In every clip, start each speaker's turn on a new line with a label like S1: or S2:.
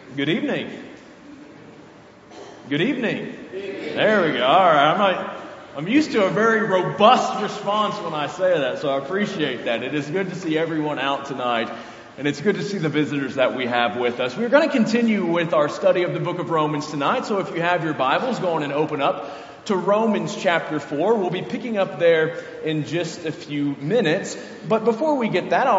S1: Good evening. Good evening. There we go. All right. I'm used to a very robust response when I say that, so I appreciate that. It is good to see everyone out tonight, and it's good to see the visitors that we have with us. We're going to continue with our study of the book of Romans tonight, so if you have your Bibles, go on and open up to Romans chapter 4. We'll be picking up there in just a few minutes. But before we get there,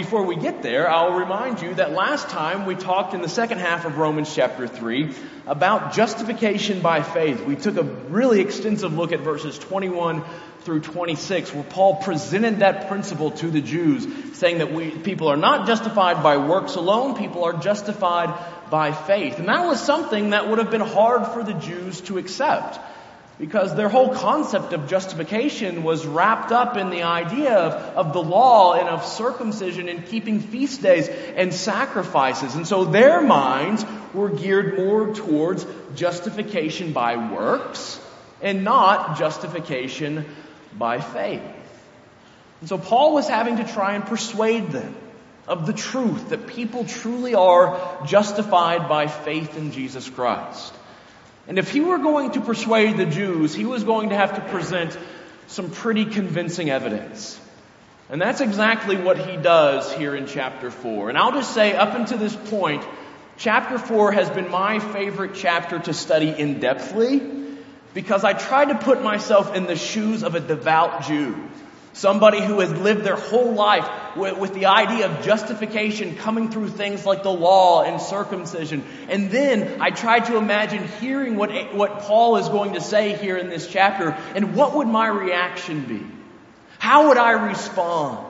S1: I'll remind you that last time we talked in the second half of Romans chapter 3 about justification by faith. We took a really extensive look at verses 21 through 26, where Paul presented that principle to the Jews, saying that people are not justified by works alone, people are justified by faith. And that was something that would have been hard for the Jews to accept, because their whole concept of justification was wrapped up in the idea of the law and of circumcision and keeping feast days and sacrifices. And so their minds were geared more towards justification by works and not justification by faith. And so Paul was having to try and persuade them of the truth that people truly are justified by faith in Jesus Christ. And if he were going to persuade the Jews, he was going to have to present some pretty convincing evidence. And that's exactly what he does here in chapter 4. And I'll just say, up until this point, chapter 4 has been my favorite chapter to study in-depthly, because I tried to put myself in the shoes of a devout Jew. Somebody who has lived their whole life with the idea of justification coming through things like the law and circumcision. And then I tried to imagine hearing what Paul is going to say here in this chapter, and what would my reaction be? How would I respond?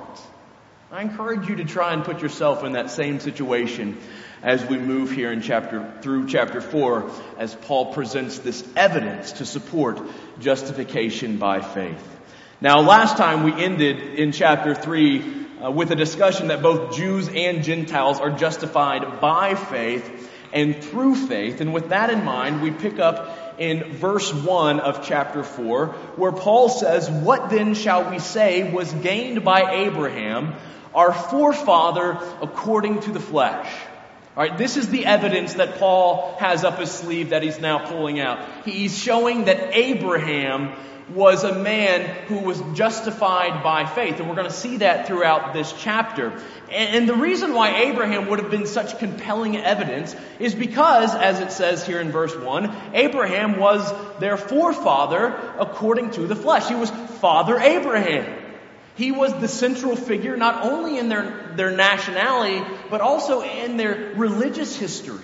S1: I encourage you to try and put yourself in that same situation as we move here in through chapter 4, as Paul presents this evidence to support justification by faith. Now, last time we ended in chapter 3 with a discussion that both Jews and Gentiles are justified by faith and through faith. And with that in mind, we pick up in verse 1 of chapter 4, where Paul says, "What then shall we say was gained by Abraham, our forefather according to the flesh?" All right, this is the evidence that Paul has up his sleeve that he's now pulling out. He's showing that Abraham was a man who was justified by faith. And we're going to see that throughout this chapter. And the reason why Abraham would have been such compelling evidence is because, as it says here in verse 1, Abraham was their forefather according to the flesh. He was Father Abraham. He was the central figure not only in their nationality, but also in their religious history.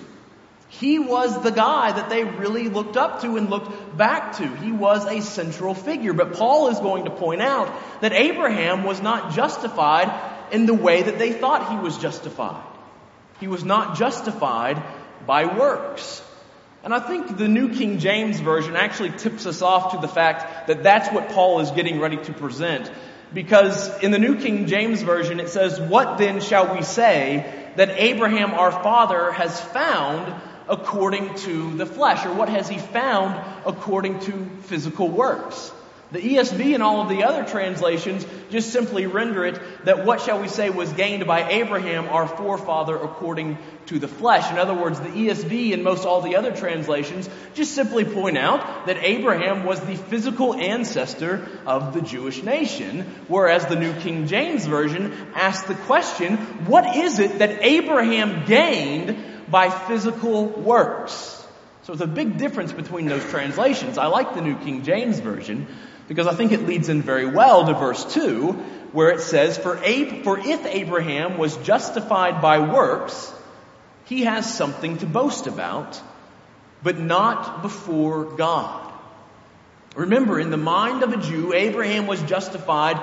S1: He was the guy that they really looked up to and looked back to. He was a central figure. But Paul is going to point out that Abraham was not justified in the way that they thought he was justified. He was not justified by works. And I think the New King James Version actually tips us off to the fact that that's what Paul is getting ready to present. Because in the New King James Version it says, "What then shall we say that Abraham our father has found according to the flesh?" Or what has he found according to physical works? The ESV and all of the other translations just simply render it that what shall we say was gained by Abraham, our forefather, according to the flesh. In other words, the ESV and most all the other translations just simply point out that Abraham was the physical ancestor of the Jewish nation, whereas the New King James Version asks the question, what is it that Abraham gained by physical works? So there's a big difference between those translations. I like the New King James Version because I think it leads in very well to verse 2, where it says, For if Abraham was justified by works, he has something to boast about, but not before God." Remember, in the mind of a Jew, Abraham was justified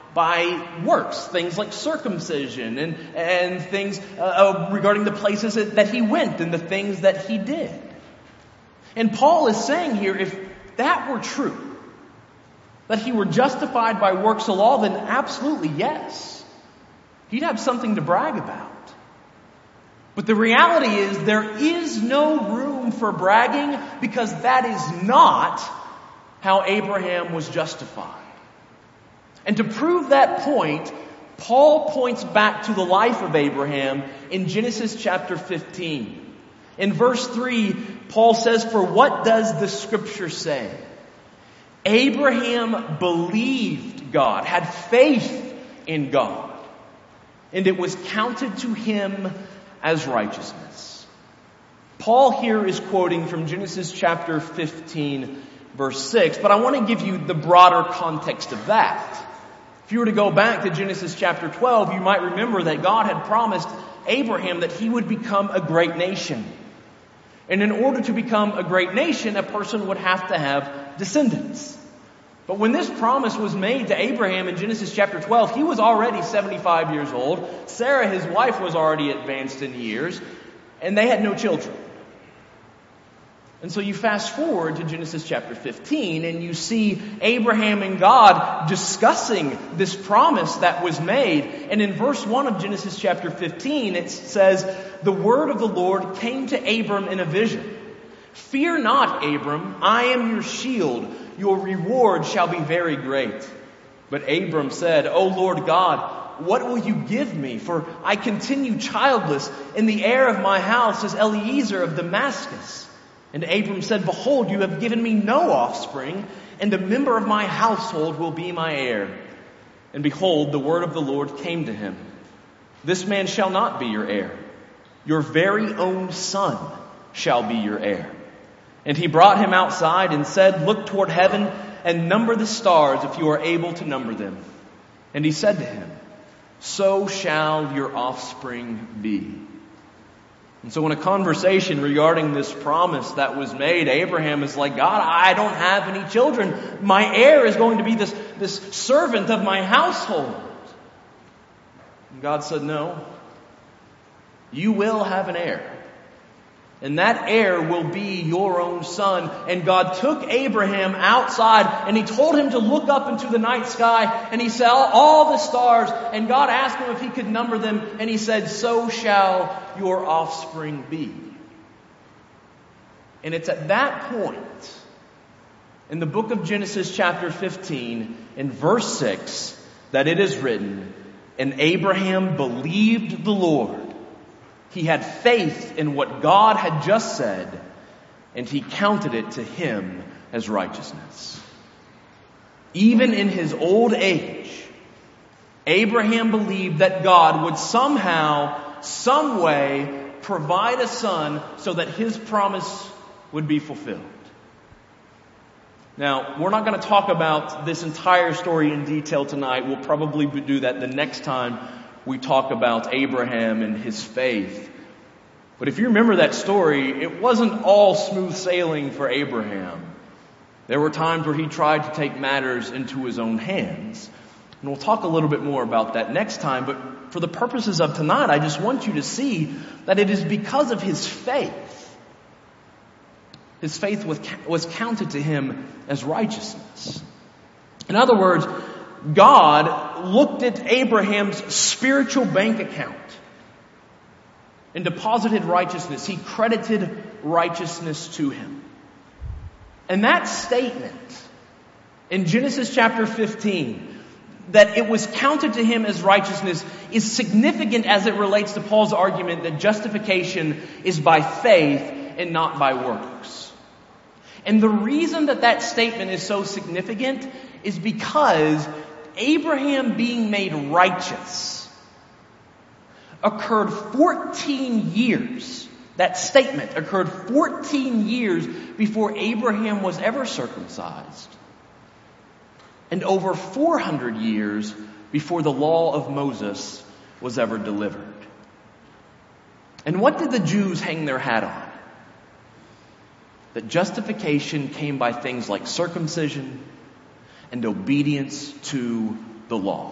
S1: by works, things like circumcision and things regarding the places that he went and the things that he did. And Paul is saying here, if that were true, that he were justified by works of law, then absolutely yes. He'd have something to brag about. But the reality is there is no room for bragging, because that is not how Abraham was justified. And to prove that point, Paul points back to the life of Abraham in Genesis chapter 15. In verse 3, Paul says, "For what does the Scripture say? Abraham believed God, had faith in God, and it was counted to him as righteousness." Paul here is quoting from Genesis chapter 15, verse 6, but I want to give you the broader context of that. If you were to go back to Genesis chapter 12, you might remember that God had promised Abraham that he would become a great nation. And in order to become a great nation, a person would have to have descendants. But when this promise was made to Abraham in Genesis chapter 12, he was already 75 years old. Sarah, his wife, was already advanced in years, and they had no children. And so you fast forward to Genesis chapter 15, and you see Abraham and God discussing this promise that was made. And in verse 1 of Genesis chapter 15, it says, "The word of the Lord came to Abram in a vision. 'Fear not, Abram, I am your shield. Your reward shall be very great.' But Abram said, 'O Lord God, what will you give me? For I continue childless, and the heir of my house is Eliezer of Damascus.' And Abram said, 'Behold, you have given me no offspring, and a member of my household will be my heir.' And behold, the word of the Lord came to him. 'This man shall not be your heir. Your very own son shall be your heir.' And he brought him outside and said, 'Look toward heaven and number the stars if you are able to number them.' And he said to him, 'So shall your offspring be.'" And so in a conversation regarding this promise that was made, Abraham is like, "God, I don't have any children. My heir is going to be this servant of my household." And God said, "No, you will have an heir. And that heir will be your own son." And God took Abraham outside and he told him to look up into the night sky, and he saw all the stars, and God asked him if he could number them, and he said, "So shall your offspring be." And it's at that point in the book of Genesis chapter 15 in verse 6 that it is written, "And Abraham believed the Lord. He had faith in what God had just said, and he counted it to him as righteousness." Even in his old age, Abraham believed that God would somehow, some way, provide a son so that his promise would be fulfilled. Now, we're not going to talk about this entire story in detail tonight. We'll probably do that the next time we talk about Abraham and his faith. But if you remember that story, it wasn't all smooth sailing for Abraham. There were times where he tried to take matters into his own hands. And we'll talk a little bit more about that next time. But for the purposes of tonight, I just want you to see that it is because of his faith. His faith was counted to him as righteousness. In other words, God looked at Abraham's spiritual bank account and deposited righteousness. He credited righteousness to him. And that statement in Genesis chapter 15, that it was counted to him as righteousness, is significant as it relates to Paul's argument that justification is by faith and not by works. And the reason that statement is so significant is because Abraham being made righteous occurred 14 years. That statement occurred 14 years before Abraham was ever circumcised, and over 400 years before the law of Moses was ever delivered. And what did the Jews hang their hat on? That justification came by things like circumcision and obedience to the law.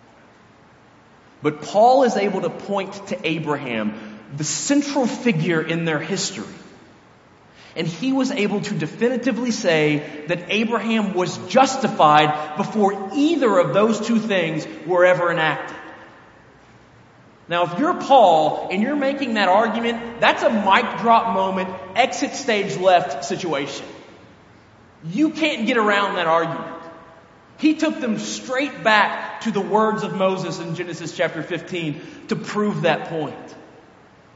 S1: But Paul is able to point to Abraham, the central figure in their history. And he was able to definitively say that Abraham was justified before either of those two things were ever enacted. Now, if you're Paul and you're making that argument, that's a mic drop moment, exit stage left situation. You can't get around that argument. He took them straight back to the words of Moses in Genesis chapter 15 to prove that point.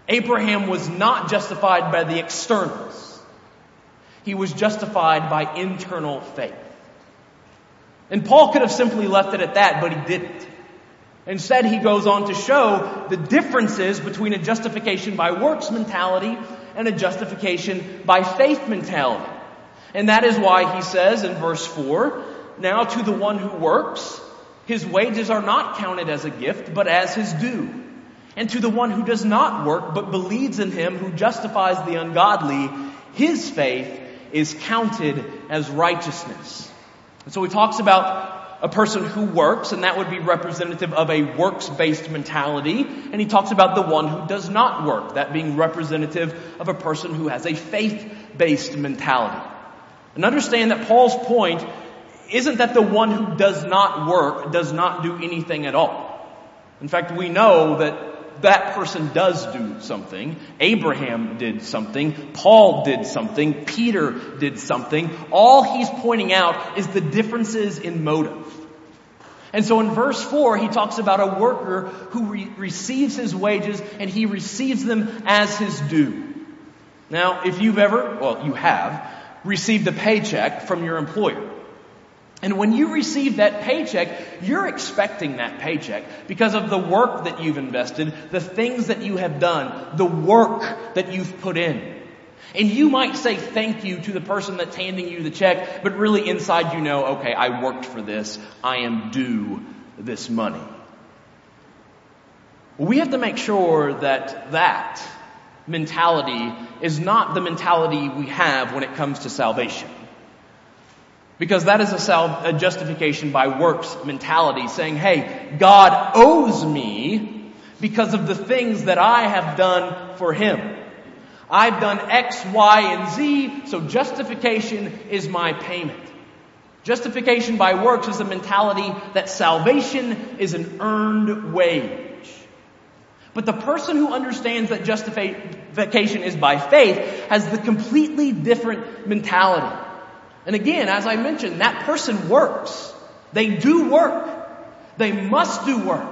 S1: Abraham was not justified by the externals. He was justified by internal faith. And Paul could have simply left it at that, but he didn't. Instead, he goes on to show the differences between a justification by works mentality and a justification by faith mentality. And that is why he says in verse 4, "Now to the one who works, his wages are not counted as a gift, but as his due. And to the one who does not work, but believes in him who justifies the ungodly, his faith is counted as righteousness." And so he talks about a person who works, and that would be representative of a works-based mentality. And he talks about the one who does not work, that being representative of a person who has a faith-based mentality. And understand that Paul's point isn't that the one who does not work does not do anything at all. In fact, we know that person does do something. Abraham did something. Paul did something. Peter did something. All he's pointing out is the differences in motive. And so in verse 4, he talks about a worker who receives his wages and he receives them as his due. Now, if you've ever, you have, received a paycheck from your employer. And when you receive that paycheck, you're expecting that paycheck because of the work that you've invested, the things that you have done, the work that you've put in. And you might say thank you to the person that's handing you the check, but really inside you know, okay, I worked for this. I am due this money. We have to make sure that mentality is not the mentality we have when it comes to salvation. Because that is a justification by works mentality, saying, hey, God owes me because of the things that I have done for Him. I've done X, Y, and Z, so justification is my payment. Justification by works is a mentality that salvation is an earned wage. But the person who understands that justification is by faith has the completely different mentality. And again, as I mentioned, that person works. They do work. They must do work.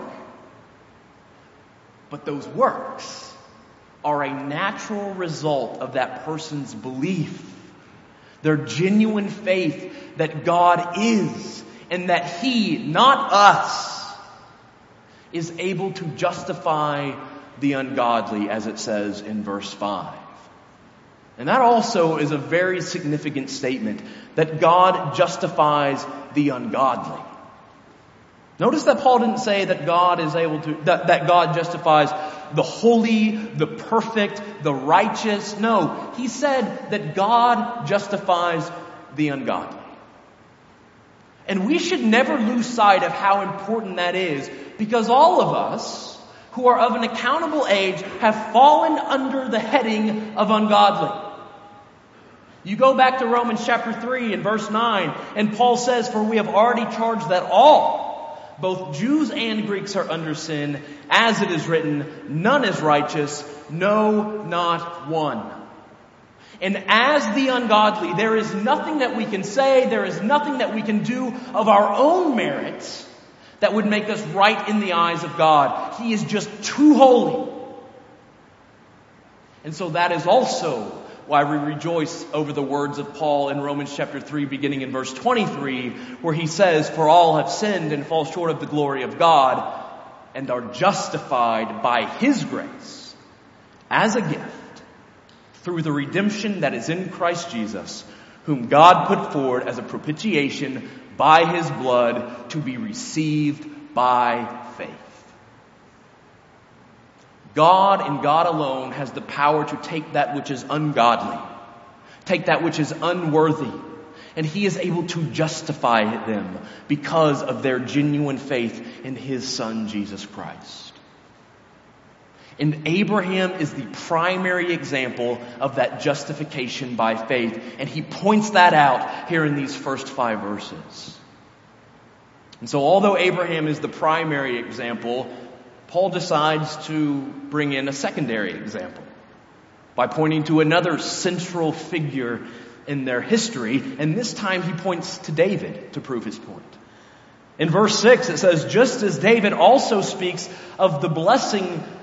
S1: But those works are a natural result of that person's belief. Their genuine faith that God is and that He, not us, is able to justify the ungodly, as it says in verse 5. And that also is a very significant statement, that God justifies the ungodly. Notice that Paul didn't say that God is able to, that God justifies the holy, the perfect, the righteous. No, he said that God justifies the ungodly. And we should never lose sight of how important that is, because all of us who are of an accountable age have fallen under the heading of ungodly. You go back to Romans chapter 3 and verse 9, and Paul says, "For we have already charged that all, both Jews and Greeks, are under sin, as it is written, none is righteous, no, not one." And as the ungodly, there is nothing that we can say, there is nothing that we can do of our own merits that would make us right in the eyes of God. He is just too holy. And so that is also why we rejoice over the words of Paul in Romans chapter 3, beginning in verse 23, where he says, "For all have sinned and fall short of the glory of God, and are justified by His grace as a gift through the redemption that is in Christ Jesus, whom God put forward as a propitiation by His blood to be received by faith." God and God alone has the power to take that which is ungodly, take that which is unworthy, and He is able to justify them because of their genuine faith in His Son, Jesus Christ. And Abraham is the primary example of that justification by faith, and he points that out here in these first 5 verses. And so although Abraham is the primary example, Paul decides to bring in a secondary example by pointing to another central figure in their history, and this time he points to David to prove his point. In verse 6 it says, "Just as David also speaks of the blessing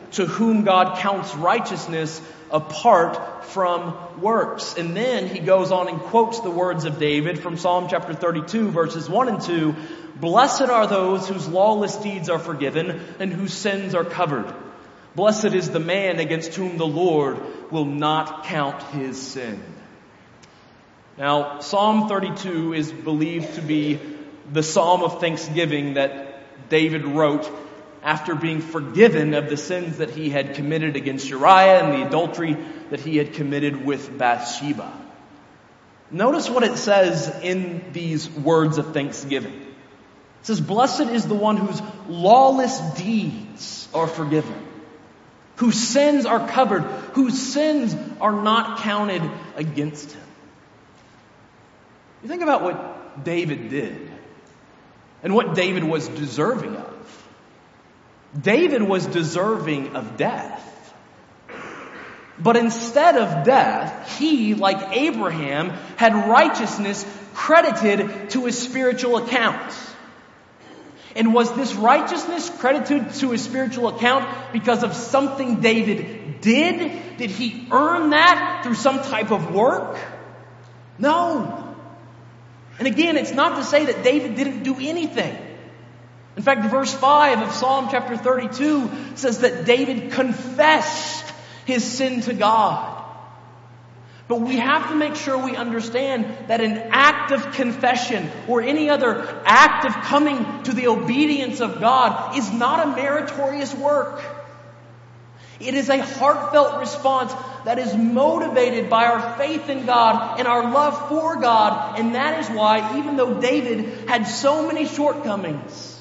S1: to whom God counts righteousness apart from works. And then he goes on and quotes the words of David from Psalm chapter 32, verses 1 and 2. Blessed are those whose lawless deeds are forgiven and whose sins are covered. Blessed is the man against whom the Lord will not count his sin. Now, Psalm 32 is believed to be the psalm of thanksgiving that David wrote after being forgiven of the sins that he had committed against Uriah and the adultery that he had committed with Bathsheba. Notice what it says in these words of thanksgiving. It says, blessed is the one whose lawless deeds are forgiven, whose sins are covered, whose sins are not counted against him. You think about what David did and what David was deserving of. David was deserving of death. But instead of death, he, like Abraham, had righteousness credited to his spiritual account. And was this righteousness credited to his spiritual account because of something David did? Did he earn that through some type of work? No. And again, it's not to say that David didn't do anything. In fact, verse 5 of Psalm chapter 32 says that David confessed his sin to God. But we have to make sure we understand that an act of confession or any other act of coming to the obedience of God is not a meritorious work. It is a heartfelt response that is motivated by our faith in God and our love for God. And that is why, even though David had so many shortcomings,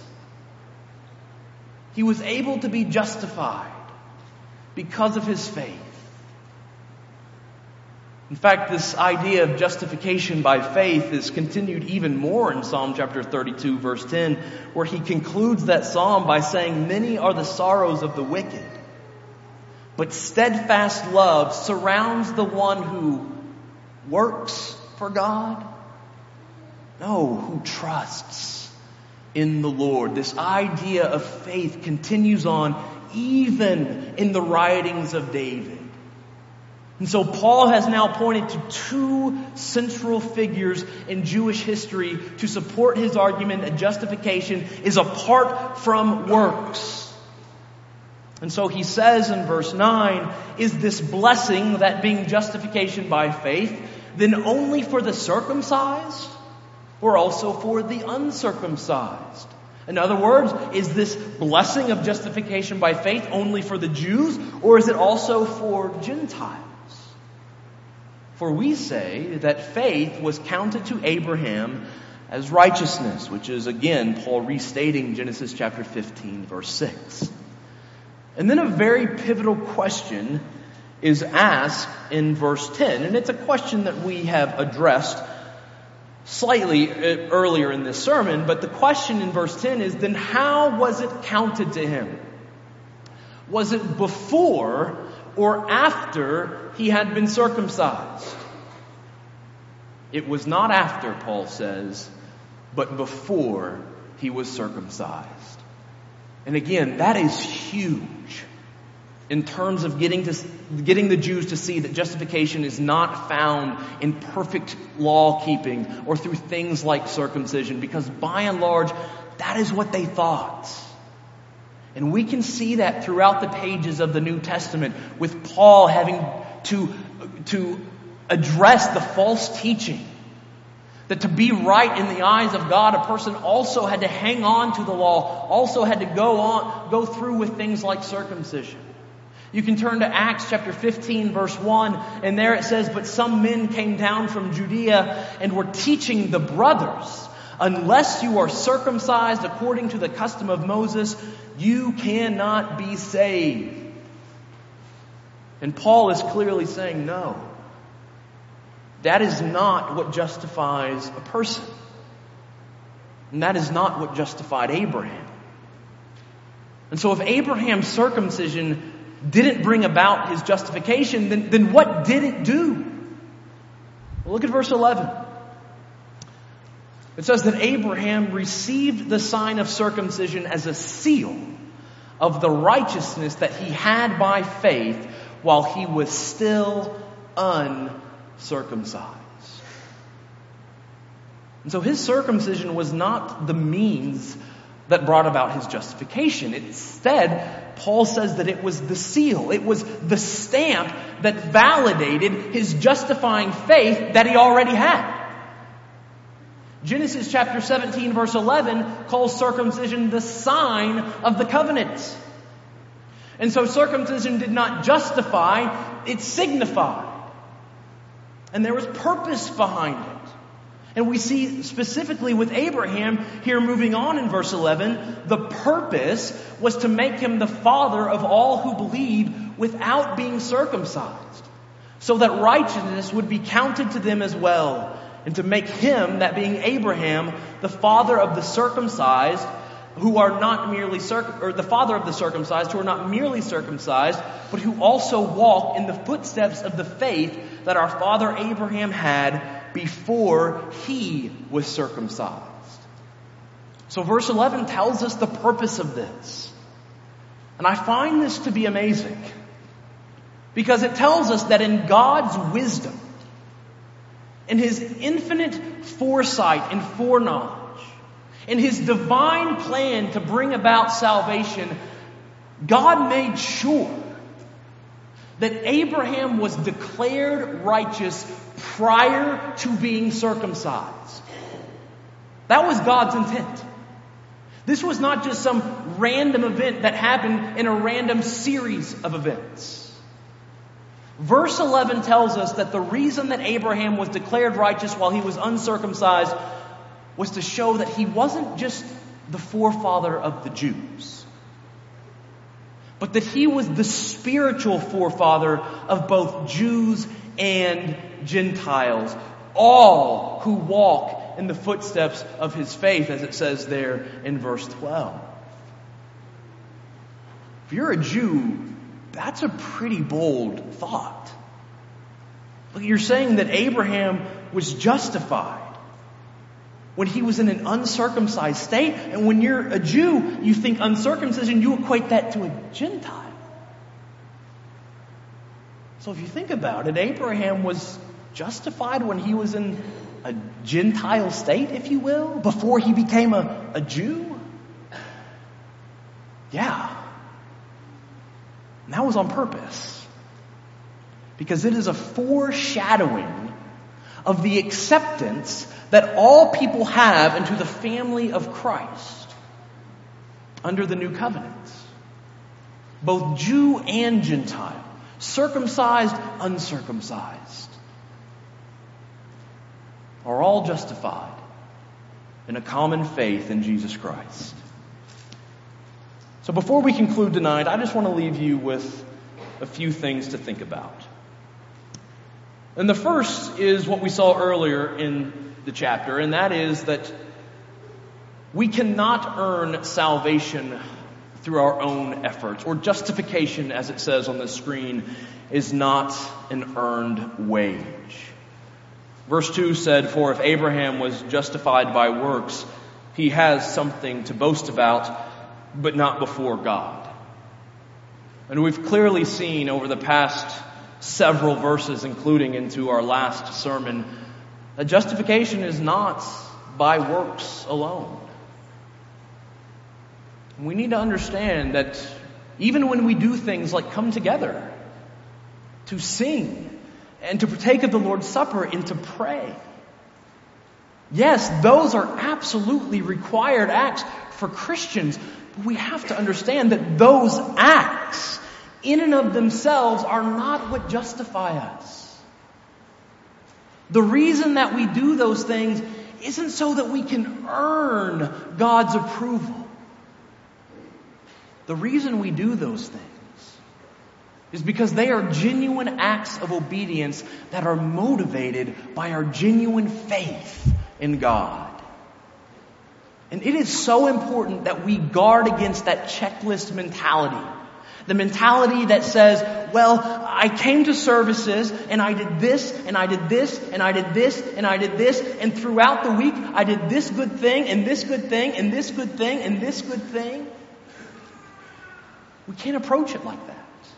S1: he was able to be justified because of his faith. In fact, this idea of justification by faith is continued even more in Psalm chapter 32, verse 10, where he concludes that psalm by saying, many are the sorrows of the wicked, but steadfast love surrounds the one who works for God. No, who trusts in the Lord. This idea of faith continues on even in the writings of David. And so Paul has now pointed to two central figures in Jewish history to support his argument that justification is apart from works. And so he says in verse 9, is this blessing, that being justification by faith, then only for the circumcised or also for the uncircumcised? In other words, is this blessing of justification by faith only for the Jews, or is it also for Gentiles? For we say that faith was counted to Abraham as righteousness, which is again Paul restating Genesis chapter 15, verse 6. And then a very pivotal question is asked in verse 10, and it's a question that we have addressed slightly earlier in this sermon, but the question in verse 10 is, then how was it counted to him? Was it before or after he had been circumcised? It was not after, Paul says, but before he was circumcised. And again, that is huge in terms of getting the Jews to see that justification is not found in perfect law keeping or through things like circumcision, because by and large, that is what they thought. And we can see that throughout the pages of the New Testament, with Paul having to address the false teaching that to be right in the eyes of God, a person also had to hang on to the law, also had to go through with things like circumcision. You can turn to Acts chapter 15, verse 1, and there it says, but some men came down from Judea and were teaching the brothers, unless you are circumcised according to the custom of Moses, you cannot be saved. And Paul is clearly saying, no, that is not what justifies a person. And that is not what justified Abraham. And so if Abraham's circumcision didn't bring about his justification, then what did it do? Well, look at verse 11. It says that Abraham received the sign of circumcision as a seal of the righteousness that he had by faith while he was still uncircumcised. And so his circumcision was not the means that brought about his justification. Instead, Paul says that it was the seal. It was the stamp that validated his justifying faith that he already had. Genesis chapter 17 verse 11 calls circumcision the sign of the covenant. And so circumcision did not justify, it signified. And there was purpose behind it. And we see specifically with Abraham here moving on in verse 11, the purpose was to make him the father of all who believe without being circumcised, so that righteousness would be counted to them as well, and to make him, that being Abraham, the father of the circumcised, who are not merely the father of the circumcised, who are not merely circumcised, but who also walk in the footsteps of the faith that our father Abraham had before he was circumcised. So verse 11 tells us the purpose of this. And I find this to be amazing, because it tells us that in God's wisdom, in his infinite foresight and foreknowledge, in his divine plan to bring about salvation, God made sure that Abraham was declared righteous prior to being circumcised. That was God's intent. This was not just some random event that happened in a random series of events. Verse 11 tells us that the reason that Abraham was declared righteous while he was uncircumcised was to show that he wasn't just the forefather of the Jews, but that he was the spiritual forefather of both Jews and Gentiles, all who walk in the footsteps of his faith, as it says there in verse 12. If you're a Jew, that's a pretty bold thought. Look, you're saying that Abraham was justified when he was in an uncircumcised state, and when you're a Jew, you think uncircumcision, you equate that to a Gentile. So if you think about it, Abraham was justified when he was in a Gentile state, if you will, before he became a Jew. Yeah. And that was on purpose, because it is a foreshadowing of the acceptance that all people have into the family of Christ under the new covenant. Both Jew and Gentile, circumcised, uncircumcised, are all justified in a common faith in Jesus Christ. So before we conclude tonight, I just want to leave you with a few things to think about. And the first is what we saw earlier in the chapter, and that is that we cannot earn salvation through our own efforts, or justification, as it says on the screen, is not an earned wage. Verse 2 said, "For if Abraham was justified by works, he has something to boast about, but not before God." And we've clearly seen over the past several verses, including into our last sermon, that justification is not by works alone. We need to understand that even when we do things like come together to sing and to partake of the Lord's Supper and to pray, yes, those are absolutely required acts for Christians. But we have to understand that those acts in and of themselves are not what justify us. The reason that we do those things isn't so that we can earn God's approval. The reason we do those things is because they are genuine acts of obedience that are motivated by our genuine faith in God. And it is so important that we guard against that checklist mentality. The mentality that says, well, I came to services and I did this and I did this and I did this and I did this, and throughout the week I did this good thing and this good thing and this good thing and this good thing. We can't approach it like that.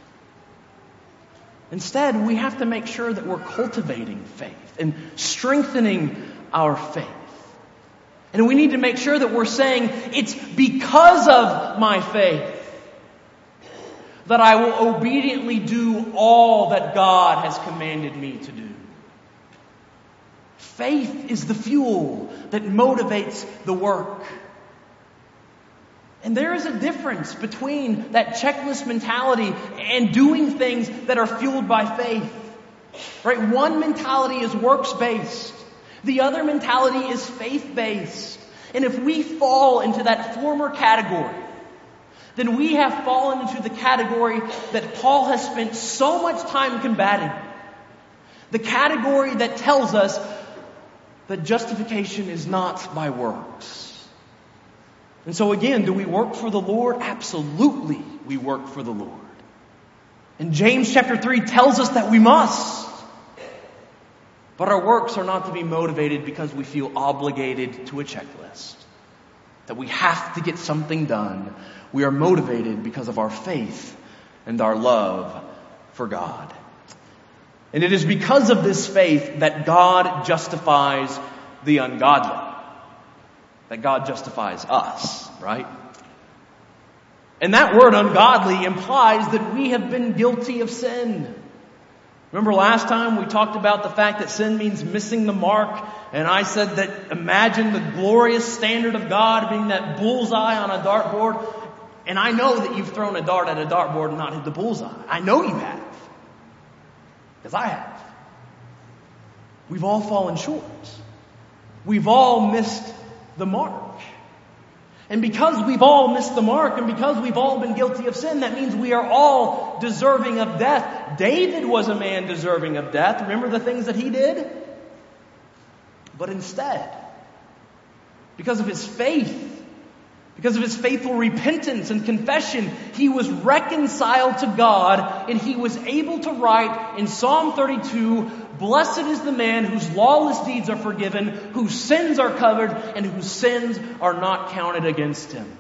S1: Instead, we have to make sure that we're cultivating faith and strengthening our faith. And we need to make sure that we're saying, it's because of my faith that I will obediently do all that God has commanded me to do. Faith is the fuel that motivates the work. And there is a difference between that checklist mentality and doing things that are fueled by faith. Right? One mentality is works-based. The other mentality is faith-based. And if we fall into that former category, then we have fallen into the category that Paul has spent so much time combating. The category that tells us that justification is not by works. And so again, do we work for the Lord? Absolutely, we work for the Lord. And James chapter 3 tells us that we must. But our works are not to be motivated because we feel obligated to a checklist, that we have to get something done. We are motivated because of our faith and our love for God. And it is because of this faith that God justifies the ungodly. That God justifies us, right? And that word ungodly implies that we have been guilty of sin. Remember last time we talked about the fact that sin means missing the mark, and I said that imagine the glorious standard of God being that bullseye on a dartboard. And I know that you've thrown a dart at a dartboard and not hit the bullseye. I know you have. Because I have. We've all fallen short. We've all missed the mark. And because we've all missed the mark and because we've all been guilty of sin, that means we are all deserving of death. David was a man deserving of death. Remember the things that he did? But instead, because of his faith, because of his faithful repentance and confession, he was reconciled to God, and he was able to write in Psalm 32, "Blessed is the man whose lawless deeds are forgiven, whose sins are covered, and whose sins are not counted against him."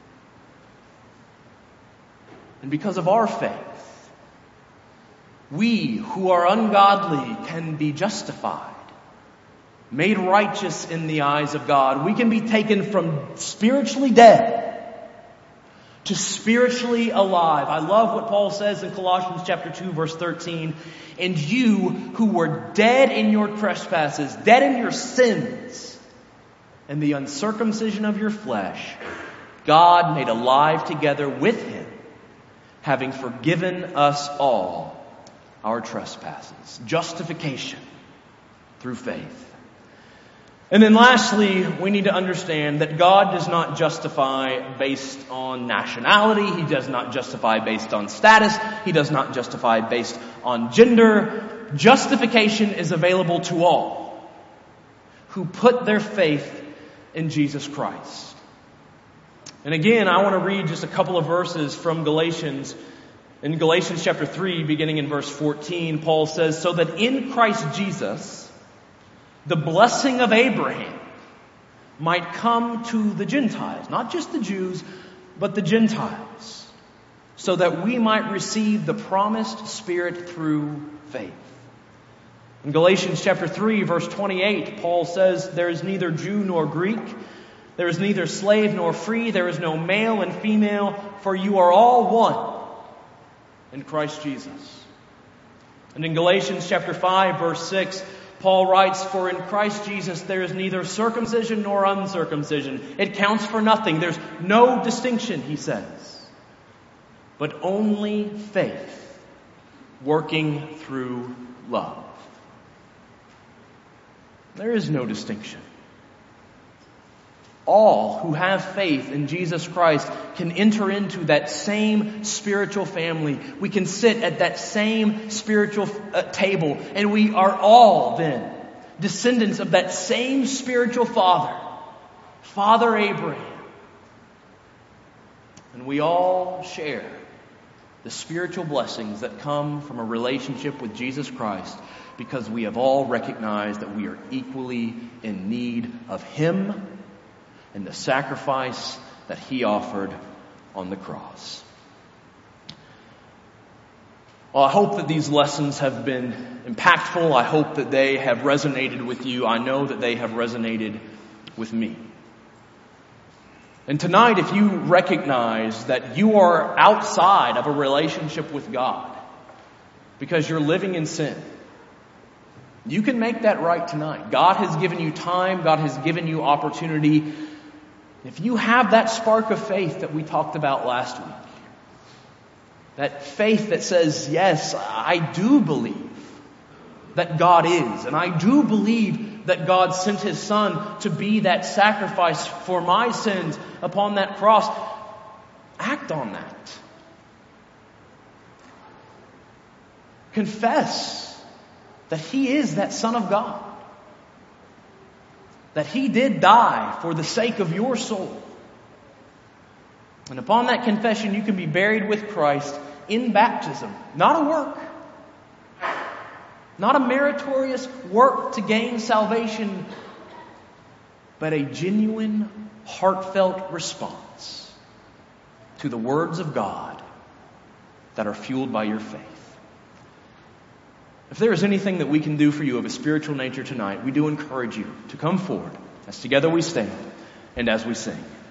S1: And because of our faith, we who are ungodly can be justified, made righteous in the eyes of God. We can be taken from spiritually dead to spiritually alive. I love what Paul says in Colossians chapter 2, verse 13. "And you who were dead in your trespasses, dead in your sins, and the uncircumcision of your flesh, God made alive together with him, having forgiven us all our trespasses." Justification through faith. And then lastly, we need to understand that God does not justify based on nationality. He does not justify based on status. He does not justify based on gender. Justification is available to all who put their faith in Jesus Christ. And again, I want to read just a couple of verses from Galatians. In Galatians chapter 3, beginning in verse 14, Paul says, "So that in Christ Jesus, the blessing of Abraham might come to the Gentiles," not just the Jews, but the Gentiles, "so that we might receive the promised Spirit through faith." In Galatians chapter 3, verse 28, Paul says, "There is neither Jew nor Greek, there is neither slave nor free, there is no male and female, for you are all one in Christ Jesus." And in Galatians chapter 5, verse 6, Paul writes, "For in Christ Jesus there is neither circumcision nor uncircumcision. It counts for nothing. There's no distinction," he says, "but only faith working through love." There is no distinction. All who have faith in Jesus Christ can enter into that same spiritual family. We can sit at that same spiritual table, and we are all then descendants of that same spiritual father, Father Abraham. And we all share the spiritual blessings that come from a relationship with Jesus Christ, because we have all recognized that we are equally in need of Him and the sacrifice that He offered on the cross. Well, I hope that these lessons have been impactful. I hope that they have resonated with you. I know that they have resonated with me. And tonight, if you recognize that you are outside of a relationship with God because you're living in sin, you can make that right tonight. God has given you time. God has given you opportunity. If you have that spark of faith that we talked about last week, that faith that says, yes, I do believe that God is, and I do believe that God sent His Son to be that sacrifice for my sins upon that cross, act on that. Confess that He is that Son of God. That He did die for the sake of your soul. And upon that confession, you can be buried with Christ in baptism. Not a work. Not a meritorious work to gain salvation, but a genuine, heartfelt response to the words of God that are fueled by your faith. If there is anything that we can do for you of a spiritual nature tonight, we do encourage you to come forward as together we stand and as we sing.